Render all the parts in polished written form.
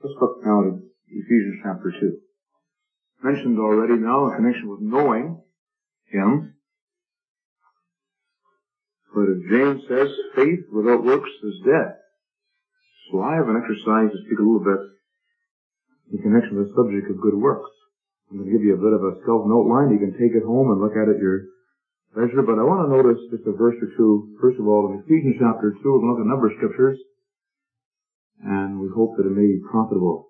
Let's look now at Ephesians chapter 2. Mentioned already now in connection with knowing Him. But as James says, faith without works is dead. So I have an exercise to speak a little bit in connection with the subject of good works. I'm going to give you a bit of a self-note line. You can take it home and look at it at your leisure. But I want to notice just a verse or two. First of all, in Ephesians chapter 2, we're going to look at a number of scriptures. And we hope that it may be profitable.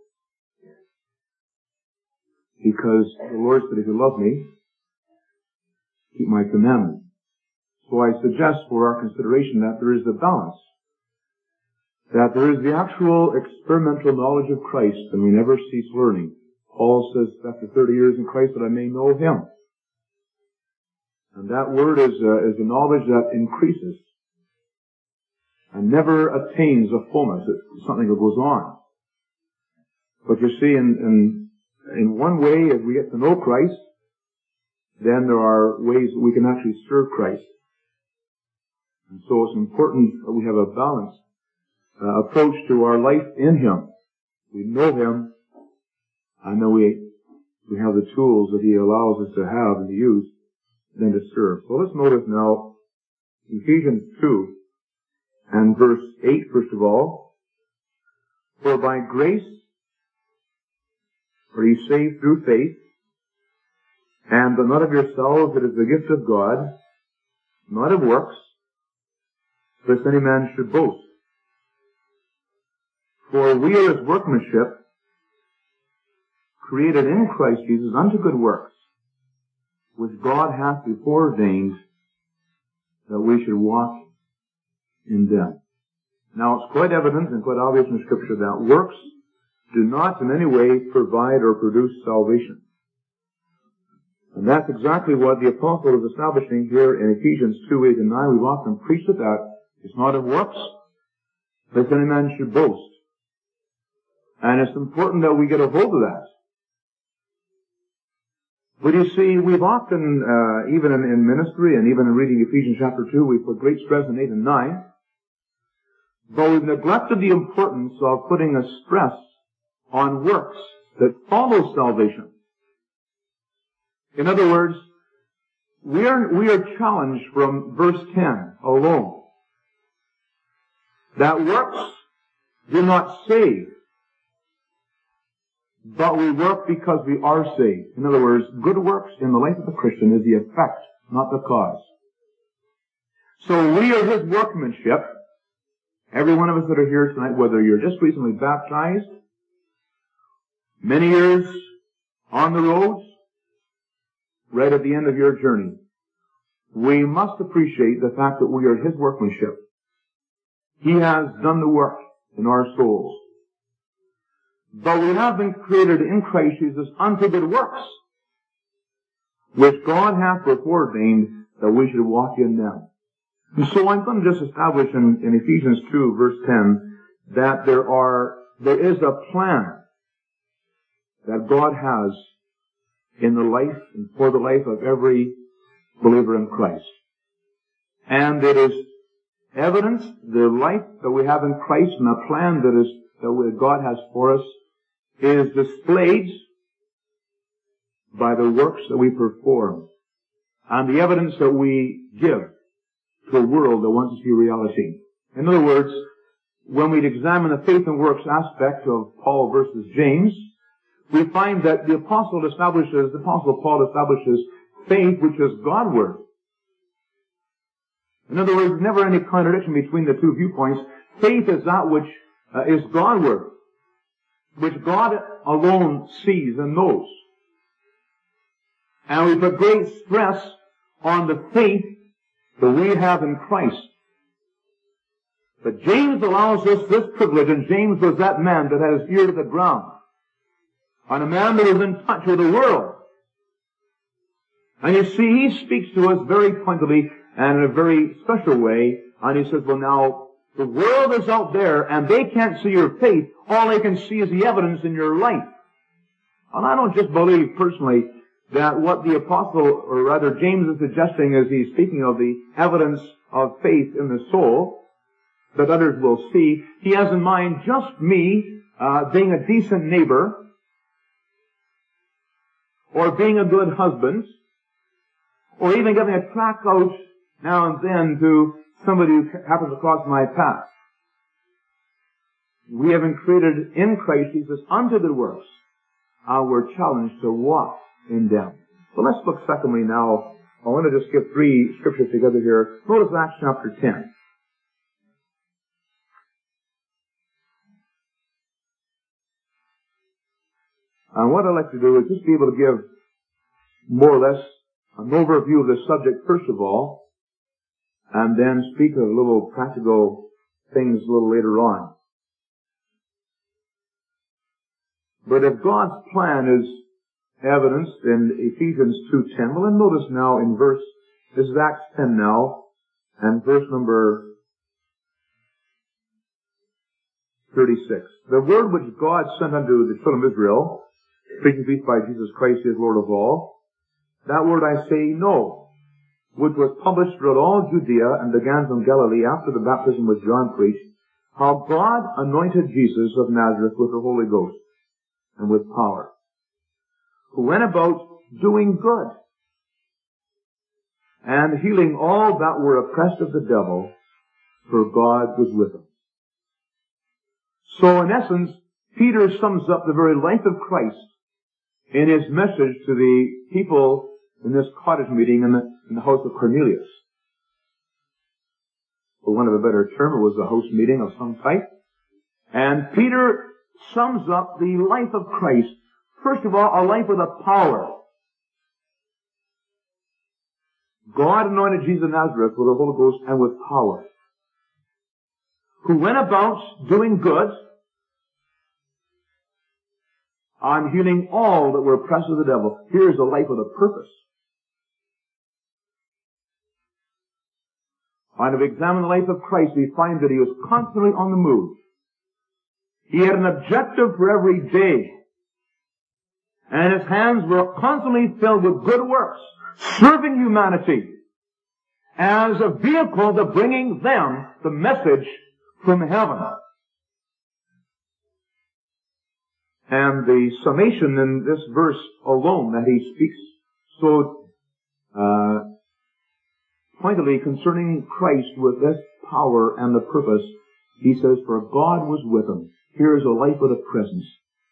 Because the Lord said, if you love me, keep my commandments. So I suggest for our consideration that there is a balance. That there is the actual experimental knowledge of Christ, and we never cease learning. Paul says, after 30 years in Christ, that I may know Him. And that word is a knowledge that increases and never attains a fullness. It's something that goes on. But you see, in one way, as we get to know Christ, then there are ways that we can actually serve Christ. And so it's important that we have a balanced approach to our life in Him. We know Him, and then we have the tools that He allows us to have and to use, then to serve. So let's notice now Ephesians 2 and verse 8, first of all. For by grace are ye saved through faith, and but not of yourselves, it is the gift of God, not of works, lest any man should boast. For we are His workmanship, created in Christ Jesus unto good works, which God hath before ordained that we should walk in them. Now it's quite evident and quite obvious in Scripture that works do not in any way provide or produce salvation. And that's exactly what the apostle is establishing here in Ephesians 2, 8 and 9. We've often preached it that it's not of works, lest any man should boast. And it's important that we get a hold of that. But you see, we've often, even in ministry and even in reading Ephesians chapter 2, we put great stress on 8 and 9. But we've neglected the importance of putting a stress on works that follow salvation. In other words, we are challenged from verse 10 alone that works do not save, but we work because we are saved. In other words, good works in the life of the Christian is the effect, not the cause. So we are His workmanship. Every one of us that are here tonight, whether you're just recently baptized, many years on the road, right at the end of your journey, we must appreciate the fact that we are His workmanship. He has done the work in our souls. But we have been created in Christ Jesus unto good works, which God hath before ordained that we should walk in them. And so I'm going to just establish in Ephesians 2, verse 10, that there is a plan that God has in the life and for the life of every believer in Christ. And it is evidence, the life that we have in Christ and the plan that God has for us is displayed by the works that we perform and the evidence that we give to a world that wants to see reality. In other words, when we examine the faith and works aspect of Paul versus James, we find that the Apostle Paul establishes faith which is Godward. In other words, never any contradiction between the two viewpoints. Faith is that which is Godward, which God alone sees and knows. And we put great stress on the faith that we have in Christ. But James allows us this privilege, and James was that man that had his ear to the ground, and a man that was in touch with the world. And you see, he speaks to us very pointedly and in a very special way, and he says, well now, the world is out there, and they can't see your faith. All they can see is the evidence in your life. And I don't just believe personally that what the apostle, or rather James is suggesting as he's speaking of the evidence of faith in the soul that others will see. He has in mind just me being a decent neighbor, or being a good husband, or even giving a tract out now and then to somebody who happens to cross my path. We have been created in Christ Jesus unto good works. We're challenged to walk in them. So let's look secondly now. I want to just get three scriptures together here. Notice Acts chapter 10. And what I'd like to do is just be able to give more or less an overview of the subject first of all, and then speak of little practical things a little later on. But if God's plan is evidenced in Ephesians 2:10, well then notice now in this is Acts 10 now, and verse number 36. The word which God sent unto the children of Israel, preaching peace by Jesus Christ, his Lord of all, that word I say no, which was published throughout all Judea and began from Galilee after the baptism which John preached, how God anointed Jesus of Nazareth with the Holy Ghost and with power, who went about doing good and healing all that were oppressed of the devil, for God was with him. So in essence, Peter sums up the very life of Christ in his message to the people in this cottage meeting in the house of Cornelius. For want of a better term, it was a house meeting of some type. And Peter sums up the life of Christ. First of all, a life with a power. God anointed Jesus of Nazareth with the Holy Ghost and with power, who went about doing good and healing all that were oppressed of the devil. Here is a life with a purpose. And if we examine the life of Christ, we find that he was constantly on the move. He had an objective for every day. And his hands were constantly filled with good works, serving humanity as a vehicle to bringing them the message from heaven. And the summation in this verse alone that he speaks so pointedly concerning Christ with this power and the purpose, he says, for God was with him. Here is a life with a presence.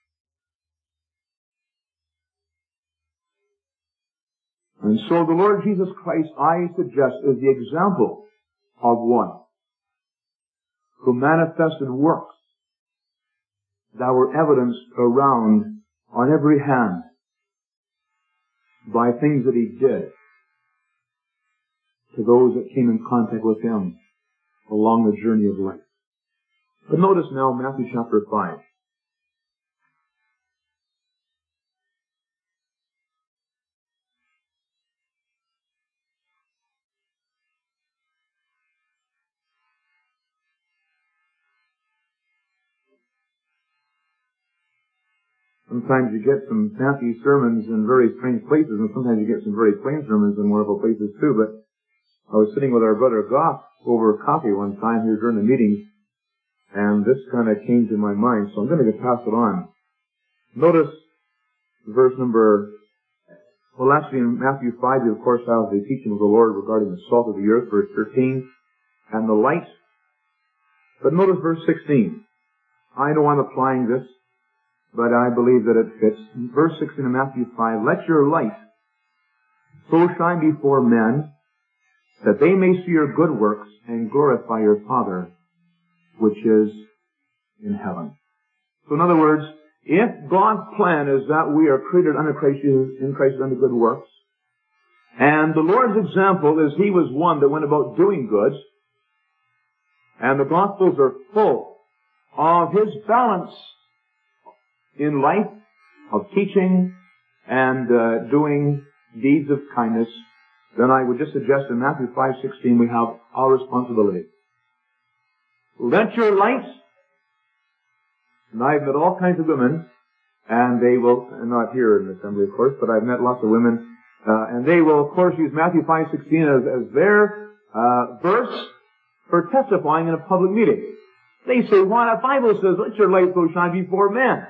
And so the Lord Jesus Christ, I suggest, is the example of one who manifested works that were evidenced around on every hand by things that he did to those that came in contact with him along the journey of life. But notice now Matthew chapter 5. Sometimes you get some fancy sermons in very strange places, and sometimes you get some very plain sermons in wonderful places too. But I was sitting with our brother Goff over coffee one time here during the meeting, and this kind of came to my mind, so I'm going to pass it on. Notice verse number, well actually in Matthew 5 you of course have the teaching of the Lord regarding the salt of the earth, verse 13, and the light. But notice verse 16. I know I'm applying this, but I believe that it fits. Verse 16 of Matthew 5, let your light so shine before men that they may see your good works and glorify your Father which is in heaven. So in other words, if God's plan is that we are created under Christ Jesus, in Christ unto good works, and the Lord's example is he was one that went about doing good, and the Gospels are full of his balance in life of teaching and doing deeds of kindness, then I would just suggest in Matthew 5:16 we have our responsibility. Let your light, and I've met all kinds of women, and they will, and not here in the assembly of course, but I've met lots of women, and they will of course use Matthew 5:16 as their verse for testifying in a public meeting. They say, why? The Bible says, let your light so shine before men.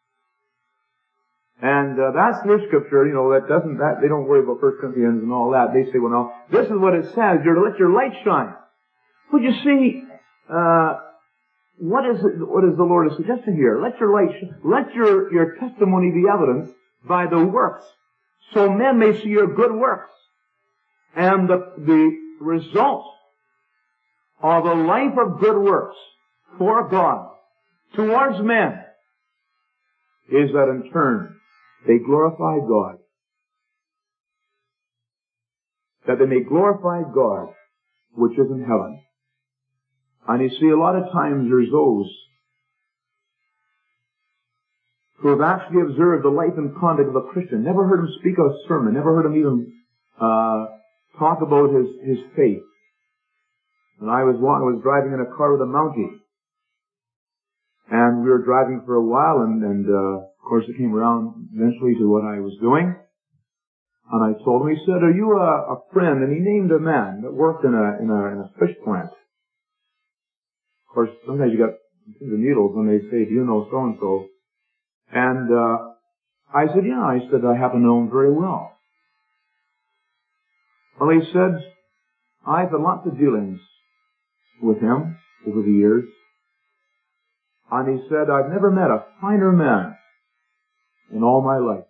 And that's their scripture, they don't worry about 1 Corinthians and all that. They say, well, no, this is what it says, you're to let your light shine. But you see, what is the Lord suggesting here? Let your light shine. Let your testimony be evidenced by the works, so men may see your good works. And the result of a life of good works for God towards men is that in turn they glorify God. That they may glorify God which is in heaven. And you see, a lot of times there's those who have actually observed the life and conduct of a Christian, never heard him speak a sermon, never heard him even talk about his faith. And I was driving in a car with a Mountie. And we were driving for a while, and of course it came around eventually to what I was doing. And I told him, he said, are you a friend? And he named a man that worked in a fish plant. Of course, sometimes you got the needles when they say, do you know so-and-so? And I said, yeah. I said, I happen to know him very well. Well, he said, I've had lots of dealings with him over the years. And he said, I've never met a finer man in all my life.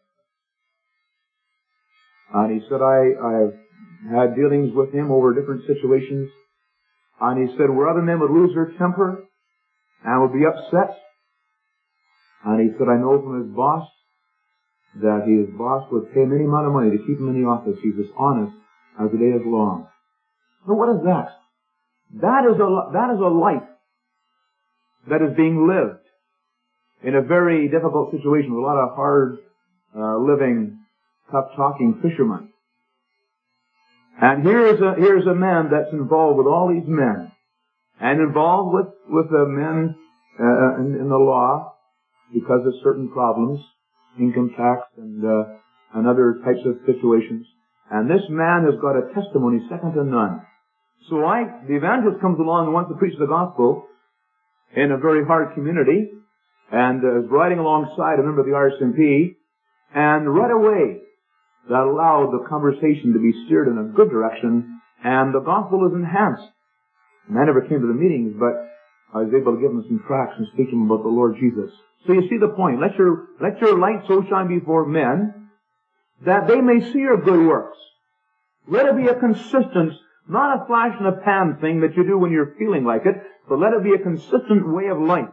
And he said, I've had dealings with him over different situations. And he said, where other men would lose their temper and would be upset. And he said, I know from his boss that his boss would pay him any amount of money to keep him in the office. He's as honest as the day is long. So what is that? That is a life that is being lived in a very difficult situation with a lot of hard living, tough talking fishermen. And here's a man that's involved with all these men, and involved with the men in the law because of certain problems, income tax and other types of situations. And this man has got a testimony second to none. So the evangelist comes along and wants to preach the gospel in a very hard community, and is riding alongside a member of the RCMP, and right away that allowed the conversation to be steered in a good direction, and the gospel is enhanced. And I never came to the meetings, but I was able to give them some tracts and speak to them about the Lord Jesus. So you see the point. Let your light so shine before men that they may see your good works. Let it be a consistent, not a flash in the pan thing that you do when you're feeling like it, but let it be a consistent way of life.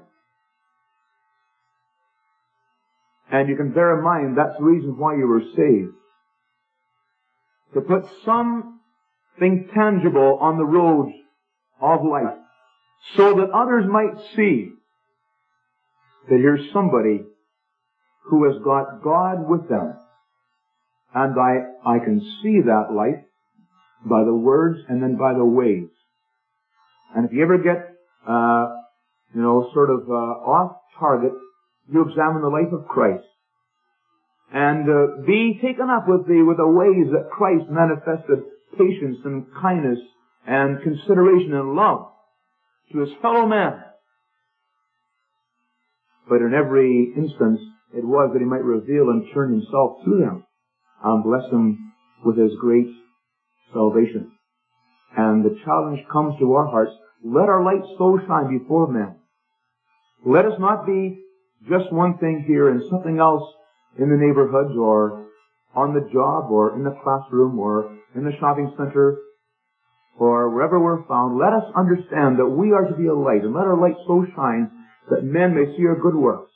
And you can bear in mind that's the reason why you were saved. To put something tangible on the road of life, so that others might see that here's somebody who has got God with them. And I can see that life by the words and then by the ways. And if you ever get, off target, you examine the life of Christ. And be taken up with the ways that Christ manifested patience and kindness and consideration and love to his fellow man. But in every instance, it was that he might reveal and turn himself to them and bless them with his great salvation. And the challenge comes to our hearts, let our light so shine before men. Let us not be just one thing here and something else in the neighborhoods or on the job or in the classroom or in the shopping center or wherever we're found. Let us understand that we are to be a light, and let our light so shine that men may see our good works.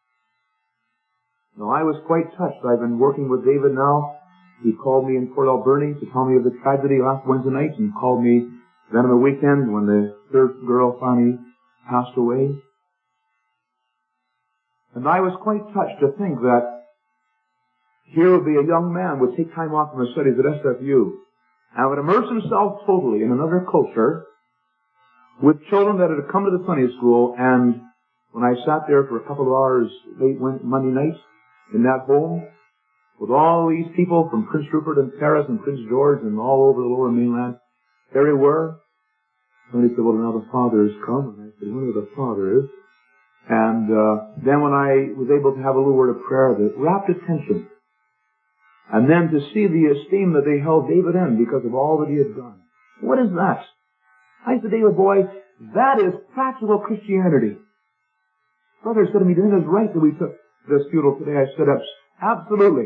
Now, I was quite touched. I've been working with David now. He called me in Port Alberni to tell me of the tragedy last Wednesday night, and called me then on the weekend when the third girl finally passed away. And I was quite touched to think that here would be a young man would take time off from his studies at SFU and would immerse himself totally in another culture with children that had come to the Sunday school. And when I sat there for a couple of hours late Monday night in that home with all these people from Prince Rupert and Paris and Prince George and all over the lower mainland, there they were. Somebody said, well, now the Father has come. And I said, wonder who the Father is. And then when I was able to have a little word of prayer that rapt attention, and then to see the esteem that they held David in because of all that he had done. What is that? I said, David, boy, that is practical Christianity. Brother said to me, "It is right that we took this funeral today." I said, absolutely.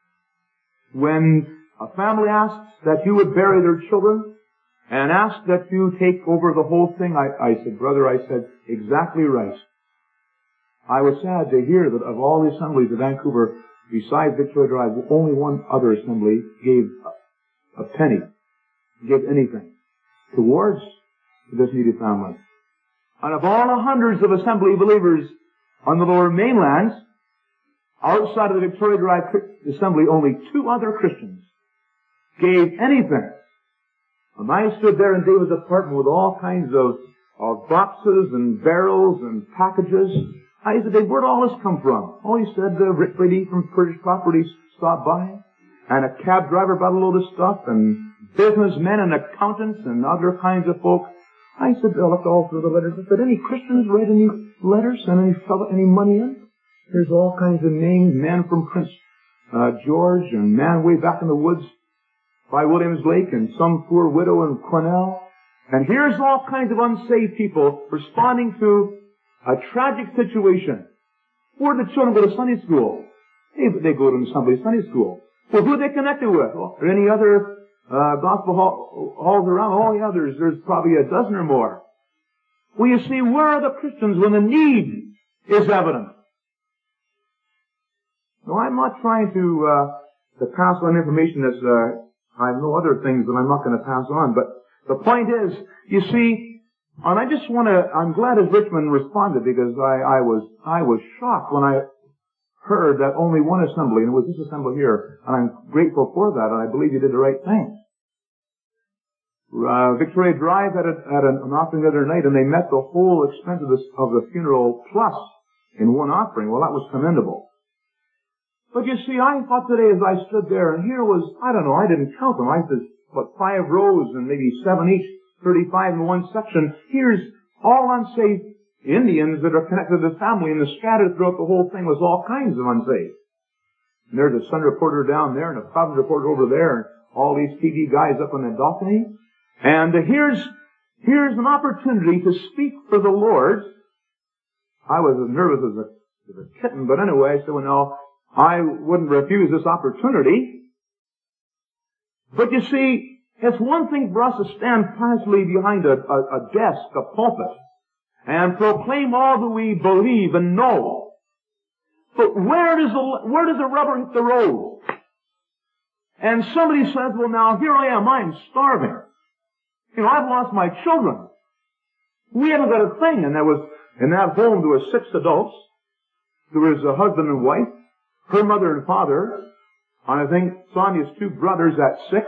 When a family asks that you would bury their children and asks that you take over the whole thing, I said, brother, I said, exactly right. I was sad to hear that of all the assemblies of Vancouver, besides Victoria Drive, only one other assembly gave a penny, gave anything towards this needy family. And of all the hundreds of assembly believers on the Lower Mainland, outside of the Victoria Drive Assembly, only 2 other Christians gave anything. And I stood there in David's apartment with all kinds of boxes and barrels and packages. I said, Dave, where'd all this come from? Oh, he said, the rich lady from British Properties stopped by, and a cab driver brought a load of stuff, and businessmen and accountants and other kinds of folk. I said, I looked all through the letters. I said, any Christians write any letters, send any money in? There's all kinds of names, men from Prince George, and man way back in the woods by Williams Lake, and some poor widow in Cornell. And here's all kinds of unsaved people responding to a tragic situation. Where do the children go to Sunday school? They go to somebody's Sunday school. Well, who are they connected with? Or any other gospel halls around? Oh, yeah, there's probably a dozen or more. Well, you see, where are the Christians when the need is evident? No, I'm not trying to pass on information that's, I know other things that I'm not going to pass on, but the point is, you see, and I'm glad as Richmond responded, because I was shocked when I heard that only one assembly, and it was this assembly here, and I'm grateful for that, and I believe you did the right thing. Victoria Drive had an offering the other night, and they met the whole expense of the funeral plus in one offering. Well, that was commendable. But you see, I thought today as I stood there, and here was, I don't know, I didn't count them. I said, 5 rows and maybe 7 each, 35 in one section. Here's all unsaved Indians that are connected to the family, and scattered throughout the whole thing was all kinds of unsaved. And there's a Sun reporter down there, and a Providence reporter over there, and all these TV guys up on the balcony. And here's an opportunity to speak for the Lord. I was as nervous as a kitten, but anyway, I said, well, no, I wouldn't refuse this opportunity. But you see, it's one thing for us to stand piously behind a desk, a pulpit, and proclaim all that we believe and know. But where does the rubber hit the road? And somebody says, well, now, here I am, I'm starving. You know, I've lost my children. We haven't got a thing. And there was, in that home, there were 6 adults. There was a husband and wife, her mother and father, and I think Sonia's 2 brothers at 6.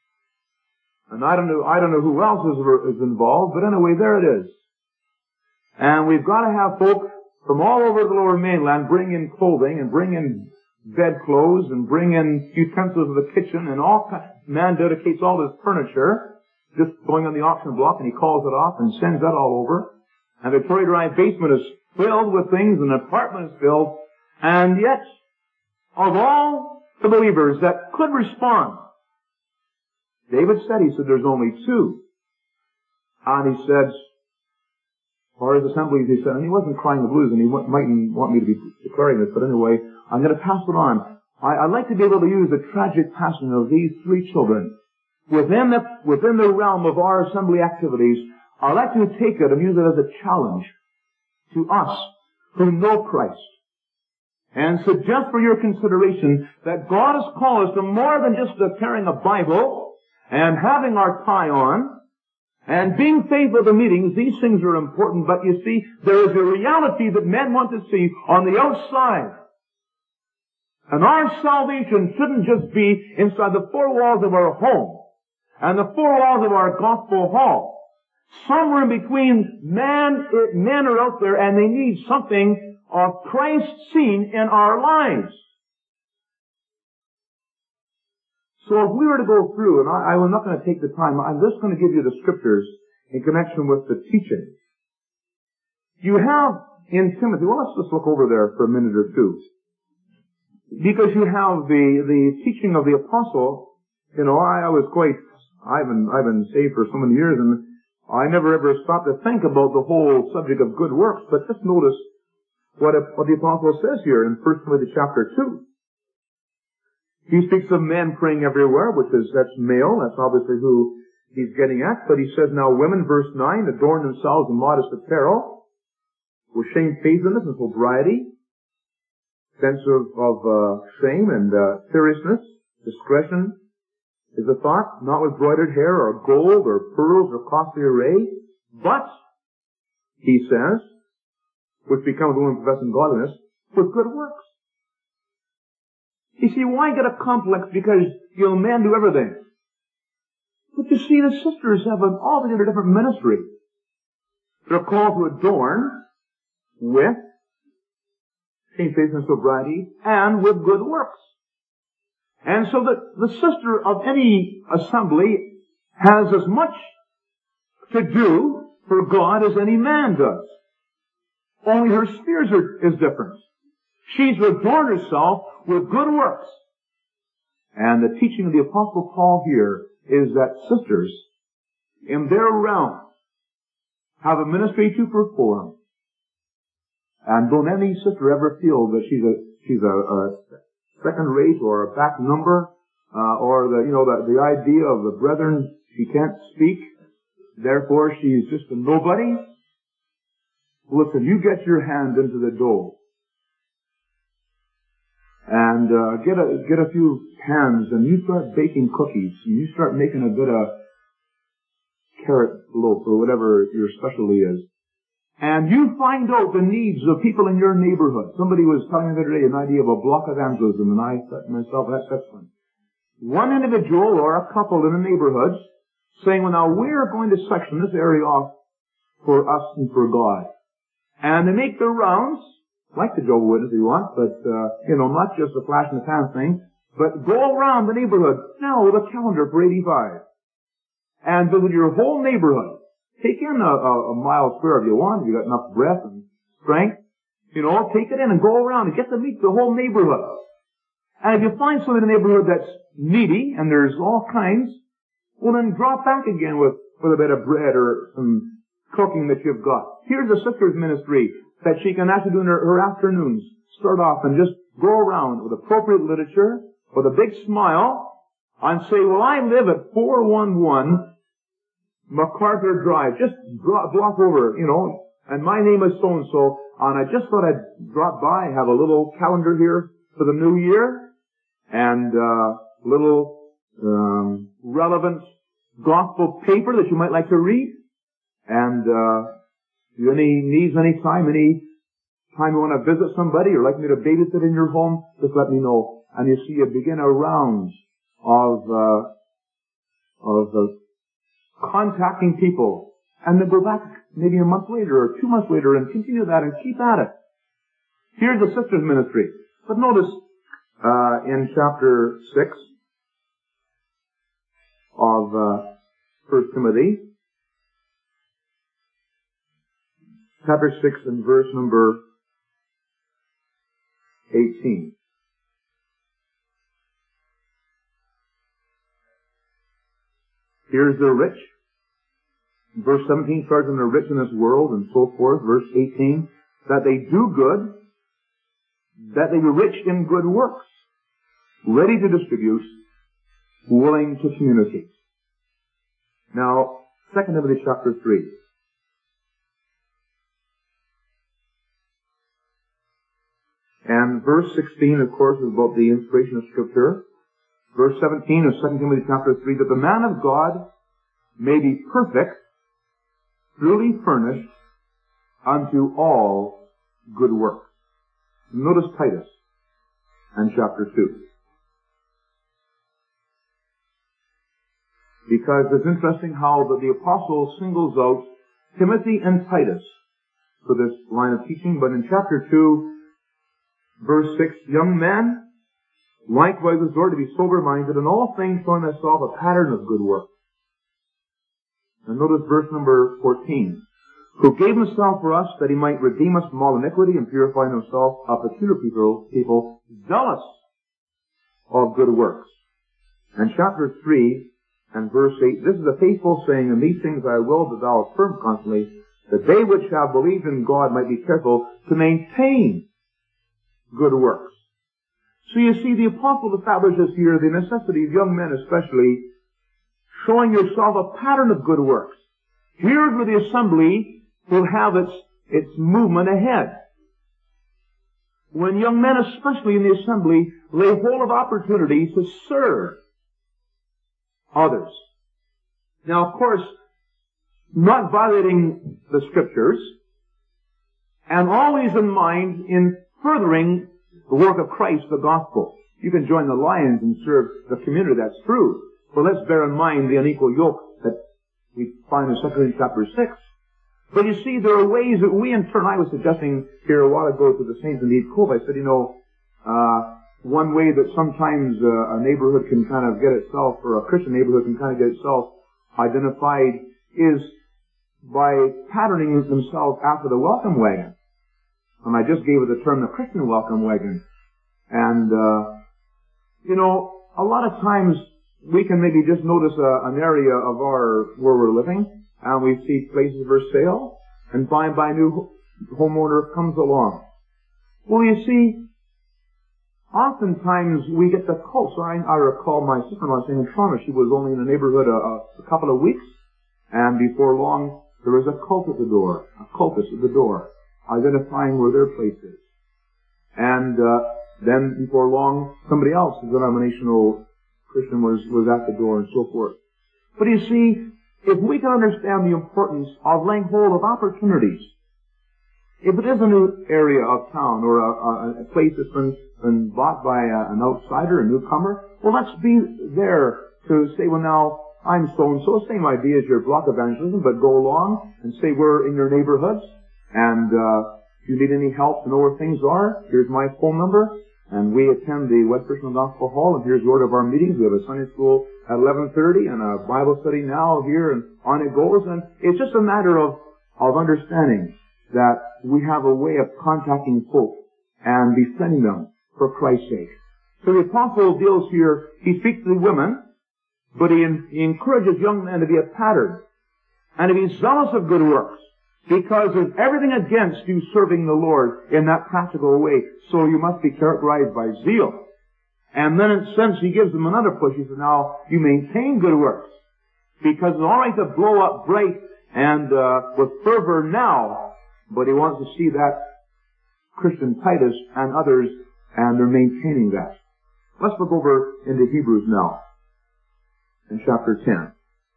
And I don't know who else is involved, but anyway, there it is. And we've got to have folk from all over the Lower Mainland bring in clothing and bring in bedclothes and bring in utensils of the kitchen, and all man dedicates all his furniture just going on the auction block, and he calls it off and sends that all over. And the Victoria Drive basement is filled with things, and the apartment is filled, and yet, of all the believers that could respond, David said, there's only 2. And he said, or his assemblies, he said, and he wasn't crying the blues, and he mightn't want me to be declaring this, but anyway, I'm going to pass it on. I'd like to be able to use the tragic passion of these 3 children within the realm of our assembly activities. I'd like to take it and use it as a challenge to us who know Christ, and suggest for your consideration that God has called us to more than just carrying a Bible and having our tie on and being faithful to meetings. These things are important, but you see, there is a reality that men want to see on the outside. And our salvation shouldn't just be inside the 4 walls of our home and the 4 walls of our gospel hall. Somewhere in between, men are out there, and they need something of Christ seen in our lives. So if we were to go through, and I'm not going to take the time, I'm just going to give you the scriptures in connection with the teaching. You have in Timothy, well, let's just look over there for a minute or two. Because you have the teaching of the apostle, you know, I've been saved for so many years, and I never ever stopped to think about the whole subject of good works, but just notice what the apostle says here in 1 Timothy chapter 2. He speaks of men praying everywhere, that's male, that's obviously who he's getting at, but he says, now women, verse 9, adorn themselves in modest apparel, with shamefacedness and sobriety, sense of shame and seriousness, discretion is a thought, not with broidered hair or gold or pearls or costly array, but, he says, which becomes a woman professing godliness, with good works. You see, why get a complex because, men do everything? But you see, the sisters have an altogether different ministry. They're called to adorn with shamefacedness, sobriety, and with good works. And so that the sister of any assembly has as much to do for God as any man does. Only her spheres is different. She's to adorn herself with good works. And the teaching of the Apostle Paul here is that sisters, in their realm, have a ministry to perform. And don't any sister ever feel that she's a second rate or a back number, or the idea of the brethren, she can't speak, therefore she's just a nobody. Listen, you get your hand into the dough and get a few pans, and you start baking cookies, and you start making a bit of carrot loaf or whatever your specialty is. And you find out the needs of people in your neighborhood. Somebody was telling me the other day an idea of a block evangelism, and I thought to myself, that's excellent. One individual or a couple in a neighborhood saying, well, now we're going to section this area off for us and for God. And they make their rounds, like the Jehovah's Witness if you want, but, not just a flash in the pan thing, but go around the neighborhood now with a calendar for 85. And visit your whole neighborhood. Take in a mile square if you want, if you got enough breath and strength. Take it in and go around and get to meet the whole neighborhood. And if you find somebody in the neighborhood that's needy, and there's all kinds, well then drop back again with a bit of bread or some cooking that you've got. Here's a sister's ministry that she can actually do in her afternoons. Start off and just go around with appropriate literature, with a big smile, and say, well, I live at 411 MacArthur Drive, just block over, and my name is so-and-so, and I just thought I'd drop by, have a little calendar here for the new year, and little relevant gospel paper that you might like to read, and any time you want to visit somebody or like me to babysit in your home, just let me know. And you see, you begin a round of contacting people, and then go back maybe a month later or 2 months later and continue that and keep at it. Here's the sister's ministry. But notice in chapter 6 of 1 Timothy, chapter 6 and verse number 18. Here's the rich. Verse 17 starts on the rich in this world and so forth. Verse 18, that they do good, that they be rich in good works, ready to distribute, willing to communicate. Now, 2 Timothy chapter 3. And verse 16, of course, is about the inspiration of Scripture. Verse 17 of 2 Timothy chapter 3, that the man of God may be perfect, truly furnished unto all good works. Notice Titus and chapter 2. Because it's interesting how the apostle singles out Timothy and Titus for this line of teaching, but in chapter 2, verse 6, young men, likewise exhort to be sober-minded, in all things showing thyself a pattern of good work. And notice verse number 14. Who gave himself for us that he might redeem us from all iniquity and purify in himself a peculiar people zealous of good works. And chapter 3 and verse 8, this is a faithful saying, and these things I will that thou affirm constantly, that they which have believed in God might be careful to maintain good works. So you see, the apostle establishes here the necessity of young men especially showing yourself a pattern of good works. Here's where the assembly will have its movement ahead. When young men, especially in the assembly, lay hold of opportunities to serve others. Now, of course, not violating the Scriptures, and always in mind in furthering the work of Christ, the gospel. You can join the Lions and serve the community, that's true. But let's bear in mind the unequal yoke that we find in 2 Corinthians chapter 6. But you see, there are ways that we in turn, I was suggesting here a while ago to the saints in East Cove, I said, one way that sometimes a neighborhood can kind of get itself, or a Christian neighborhood can kind of get itself identified, is by patterning themselves after the welcome wagon. And I just gave it the term the Christian welcome wagon. And, a lot of times we can maybe just notice an area of where we're living, and we see places for sale, and by a new homeowner comes along. Well, you see, oftentimes we get the cult. So I recall my sister-in-law saying in Toronto, she was only in the neighborhood a couple of weeks, and before long there was a cult at the door, a cultist at the door, identifying where their place is. And then before long, somebody else, a denominational Christian, was at the door and so forth. But you see, if we can understand the importance of laying hold of opportunities, if it is a new area of town or a place that's been bought by an outsider, a newcomer, well, let's be there to say, well, now, I'm so-and-so, same idea as your block evangelism, but go along and say we're in your neighborhoods, and if you need any help to know where things are, here's my phone number, and we attend the West Richmond Gospel Hall, and here's the order of our meetings. We have a Sunday school at 11:30 and a Bible study now here, and on it goes, and it's just a matter of understanding that we have a way of contacting folk and befriending them for Christ's sake. So the apostle deals here, he speaks to the women, but he encourages young men to be a pattern and to be zealous of good works, because there's everything against you serving the Lord in that practical way. So you must be characterized by zeal. And then in a sense he gives them another push. He says, now you maintain good works, because it's all right to blow up bright and with fervor now, but he wants to see that Christian Titus and others, and they're maintaining that. Let's look over into Hebrews now, in chapter 10.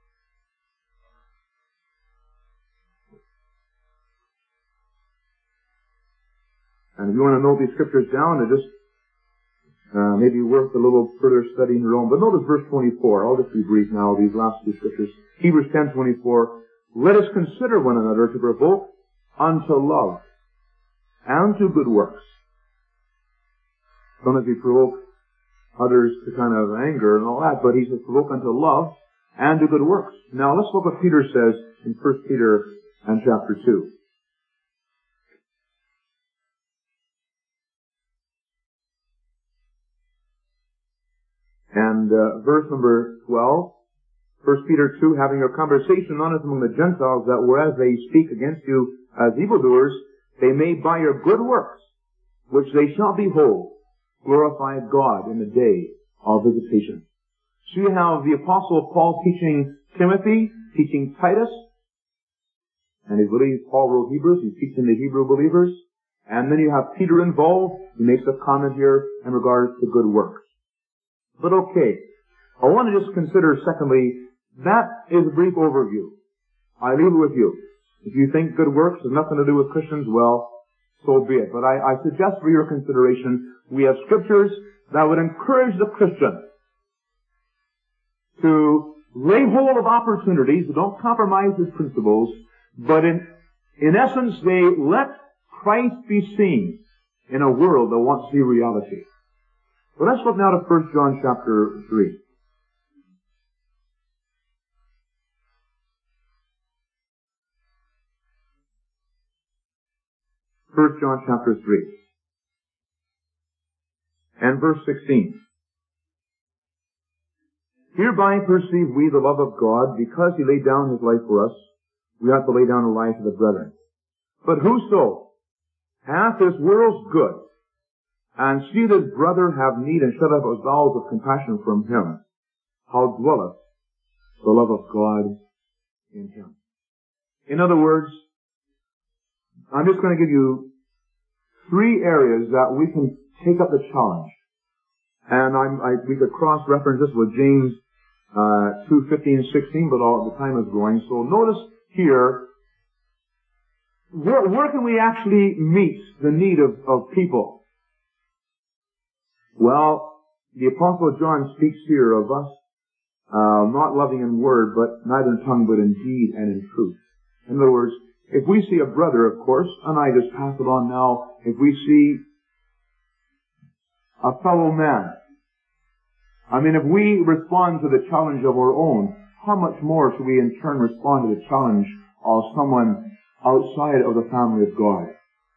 And if you want to note these scriptures down, they're just maybe worth a little further study in your own. But notice verse 24. I'll just be brief now, these last two scriptures. Hebrews 10:24. Let us consider one another to provoke unto love and to good works. Sometimes we provoke others to kind of anger and all that, but he says provoke unto love and to good works. Now let's look what Peter says in 1 Peter and chapter 2. And verse number 12, 1 Peter 2, having your conversation honest among the Gentiles, that whereas they speak against you as evildoers, they may by your good works, which they shall behold, glorify God in the day of visitation. So you have the Apostle Paul teaching Timothy, teaching Titus, and he believes Paul wrote Hebrews, he's teaching the Hebrew believers, and then you have Peter involved, he makes a comment here in regards to good works. But okay, I want to just consider, secondly, that is a brief overview. I leave it with you. If you think good works has nothing to do with Christians, well, so be it. But I suggest for your consideration, we have scriptures that would encourage the Christian to lay hold of opportunities that don't compromise his principles, but in essence, they let Christ be seen in a world that wants to see reality. Well, let's look now to 1 John chapter 3. 1 John chapter 3 and verse 16. Hereby perceive we the love of God, because he laid down his life for us, we ought to lay down a life for the brethren. But whoso hath this world's good, and seeth his brother have need, and shut up his bowels of compassion from him, how dwelleth the love of God in him? In other words, I'm just going to give you 3 areas that we can take up the challenge. And we could cross-reference this with James 2:15 and 16, but all the time is going. So notice here, where can we actually meet the need of people? Well, the Apostle John speaks here of us not loving in word, but neither in tongue, but in deed and in truth. In other words, if we see a brother, of course, and I just pass it on now, if we see a fellow man, if we respond to the challenge of our own, how much more should we in turn respond to the challenge of someone outside of the family of God?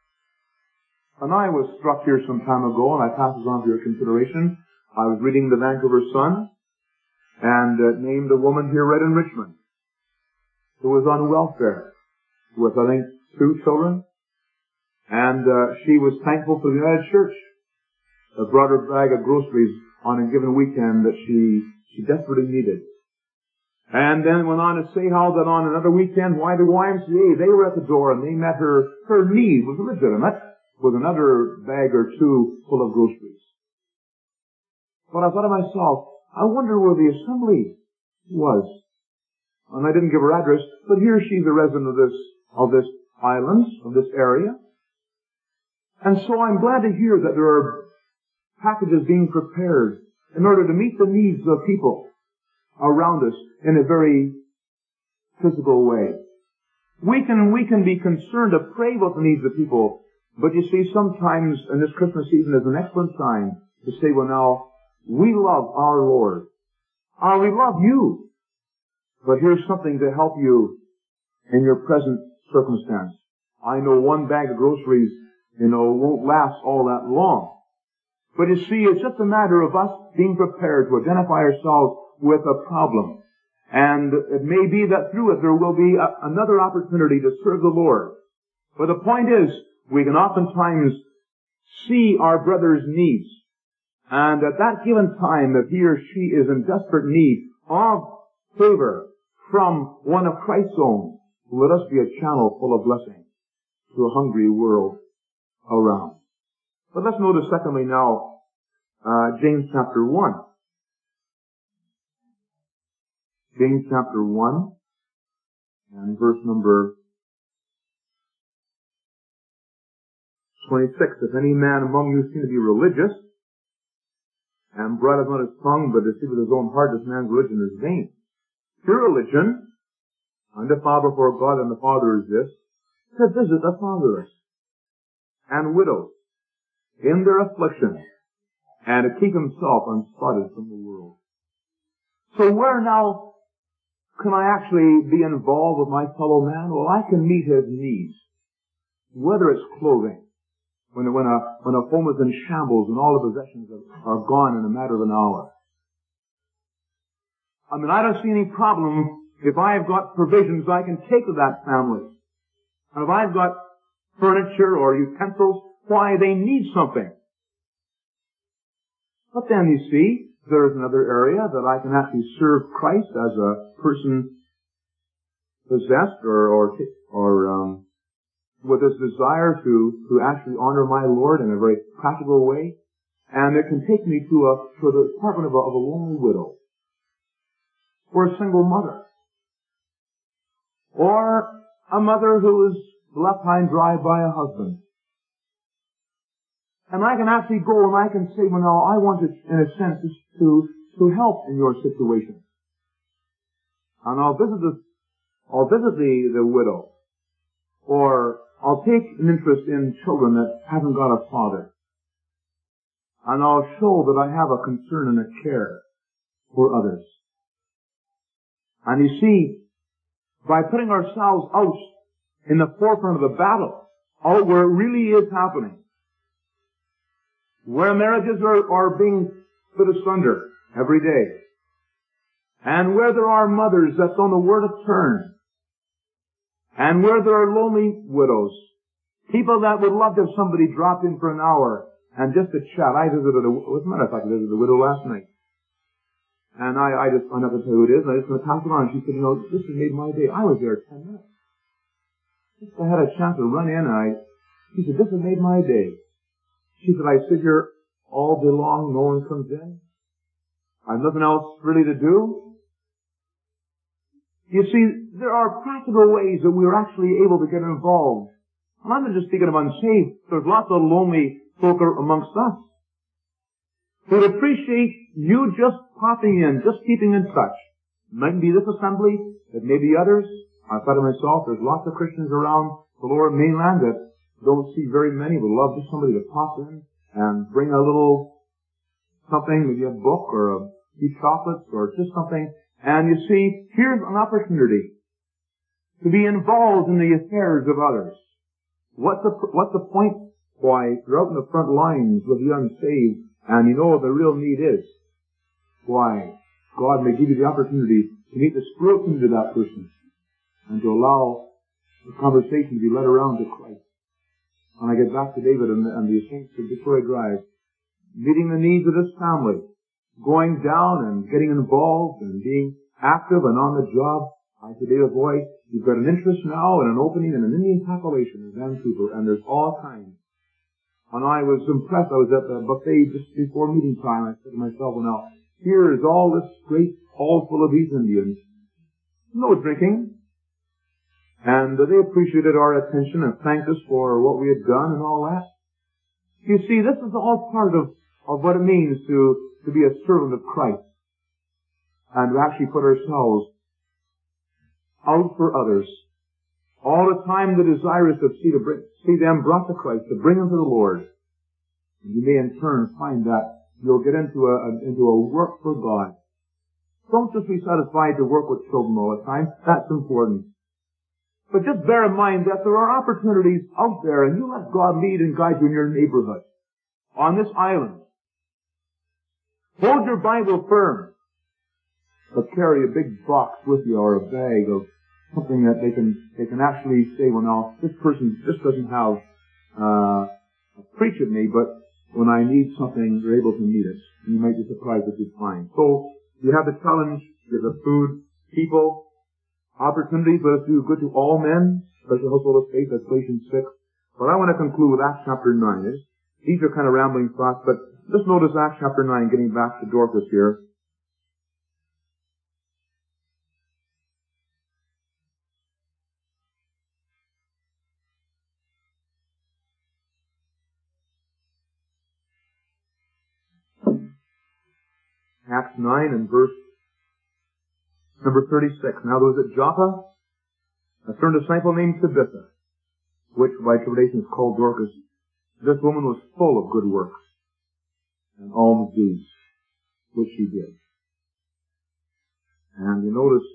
And I was struck here some time ago, and I pass this on for your consideration. I was reading the Vancouver Sun, and it named a woman here right in Richmond who was on welfare with, I think, 2 children. And she was thankful for the United Church that brought her bag of groceries on a given weekend that she desperately needed. And then went on to say how that on another weekend, why the YMCA, they were at the door and they met her need was legitimate, with another bag or 2 full of groceries. But I thought to myself, I wonder where the assembly was. And I didn't give her address, but here she's a resident of this island, of this area. And so I'm glad to hear that there are packages being prepared in order to meet the needs of people around us in a very physical way. We can be concerned to pray about the needs of people, but you see, sometimes, and this Christmas season is an excellent time to say, well now, we love our Lord. We love you. But here's something to help you in your present circumstance. I know 1 bag of groceries, won't last all that long. But you see, it's just a matter of us being prepared to identify ourselves with a problem. And it may be that through it there will be another opportunity to serve the Lord. But the point is, we can oftentimes see our brother's needs. And at that given time, if he or she is in desperate need of favor from one of Christ's own, let us be a channel full of blessing to a hungry world around. But let's notice secondly now, James chapter 1. James chapter 1 and verse number 26. If any man among you seem to be religious, and bridleth not his tongue, but deceiveth his own heart, this man's religion is vain. Pure religion, undefiled before God and the Father is this, to visit the fatherless and widows in their affliction, and to keep himself unspotted from the world. So where now can I actually be involved with my fellow man? Well, I can meet his needs, whether it's clothing, when a home is in shambles and all the possessions are gone in a matter of an hour. I don't see any problem if I've got provisions I can take to that family. And if I've got furniture or utensils, why, they need something. But then, you see, there's another area that I can actually serve Christ as a person possessed or with this desire to actually honor my Lord in a very practical way. And it can take me to the apartment of a lonely widow, or a single mother, or a mother who is left high and dry by a husband. And I can actually go and I can say, well now, I want to, in a sense, to help in your situation. And I'll visit the widow, or I'll take an interest in children that haven't got a father. And I'll show that I have a concern and a care for others. And you see, by putting ourselves out in the forefront of the battle out where it really is happening, where marriages are being split asunder every day, and where there are mothers that's on the word of turn, and where there are lonely widows, people that would love to have somebody drop in for an hour and just to chat. I visited as a matter of fact, I visited a widow last night. And I'm not going to tell you who it is, and I'm just going to pass it on. She said, this has made my day. I was there 10 minutes. Just I had a chance to run in, and she said, this has made my day. She said, I sit here all day long, no one comes in. I have nothing else really to do. You see, there are practical ways that we are actually able to get involved. And I'm not just speaking of unsaved. There's lots of lonely folk amongst us who would appreciate you just popping in, just keeping in touch. It mightn't be this assembly, it may be others. I thought of myself, there's lots of Christians around the lower mainland that don't see very many, would love just somebody to pop in and bring a little something, maybe a book or a few chocolates or just something. And you see, here's an opportunity to be involved in the affairs of others. What's the point? Why, you're out in the front lines with the unsaved, and you know what the real need is. Why, God may give you the opportunity to meet the spiritual need of that person and to allow the conversation to be led around to Christ. When I get back to David and the saints of Victoria Drive, meeting the needs of this family, going down and getting involved and being active and on the job. I said, David, boy, you've got an interest now in an opening in an Indian population in Vancouver, and there's all kinds. And I was impressed. I was at the buffet just before meeting time. I said to myself, well, now, here is all this great hall full of these Indians. No drinking. And they appreciated our attention and thanked us for what we had done and all that. You see, this is all part of what it means to be a servant of Christ and to actually put ourselves out for others. All the time the desire is to see them brought to Christ, to bring them to the Lord. And you may in turn find that you'll get into a work for God. Don't just be satisfied to work with children all the time. That's important. But just bear in mind that there are opportunities out there, and you let God lead and guide you in your neighborhood, on this island. Hold your Bible firm, but carry a big box with you or a bag of something that they can actually say, well, now, this person just doesn't have a preach at me, but when I need something, they're able to meet it. And you might be surprised what you find. So, you have the challenge, you have the food, people, opportunities. Let us do good to all men, especially household of faith. That's Galatians 6. But I want to conclude with Acts chapter 9. These are kind of rambling thoughts, but just notice Acts chapter 9, getting back to Dorcas here. Acts 9 and verse number 36. Now there was at Joppa a certain disciple named Tabitha, which by tradition is called Dorcas. This woman was full of good works and alms deeds, which she did. And you notice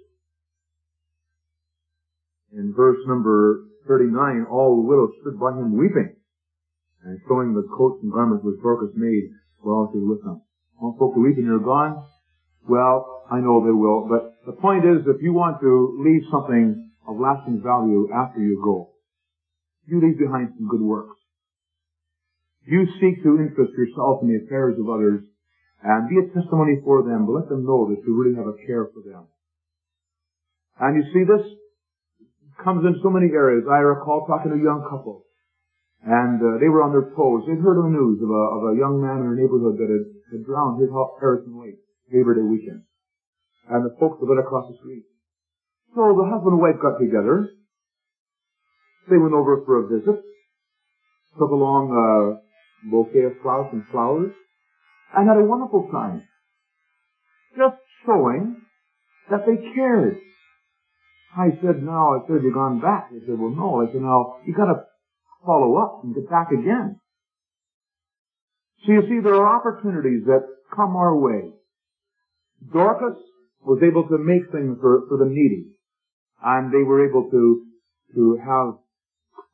in verse number 39, all the widows stood by him weeping and showing the coats and garments which Dorcas made while she was with them. All folk are weeping, you're gone. Well, I know they will, but the point is, if you want to leave something of lasting value after you go, you leave behind some good works. You seek to interest yourself in the affairs of others and be a testimony for them, but let them know that you really have a care for them. And you see, this comes in so many areas. I recall talking to a young couple, and they were on their toes. They'd heard on the news of a young man in their neighborhood that had drowned his Harrison Lake Labor Day weekend. And the folks lived across the street. So the husband and wife got together. They went over for a visit, took along a bouquet of flowers, and had a wonderful time. Just showing that they cared. I said, have you gone back? They said, well, no. I said, now, you gotta follow up and get back again. So you see, there are opportunities that come our way. Dorcas was able to make things for the needy. And they were able to have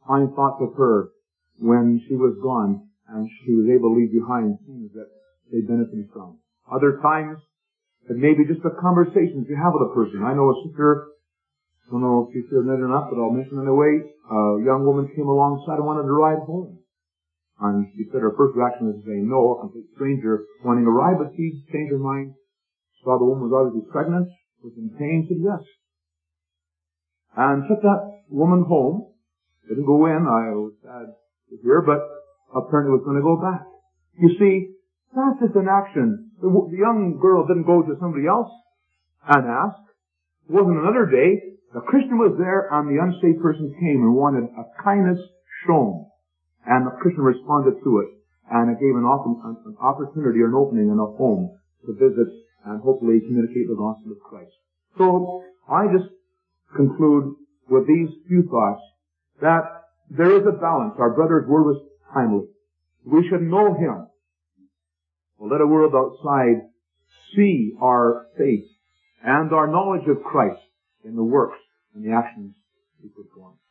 kind thoughts of her when she was gone and she was able to leave behind things that they benefited from. Other times, it may be just the conversations you have with a person. I know a sister, I don't know if she's here or not, but I'll mention it anyway. A young woman came alongside and wanted to ride home. And she said her first reaction was to say no, a complete stranger wanting a ride, but she changed her mind. Saw the woman was obviously pregnant, was in pain, said yes. And took that woman home. Didn't go in, I was sad to hear, but apparently was going to go back. You see, that's just an action. The young girl didn't go to somebody else and ask. It wasn't another day. The Christian was there and the unsaved person came and wanted a kindness shown. And the Christian responded to it. And it gave an opportunity or an opening in a home to visit and hopefully communicate the gospel of Christ. So I just conclude with these few thoughts that there is a balance. Our brother's word was timely. We should know him. Well, let a world outside see our faith and our knowledge of Christ in the works and the actions we perform.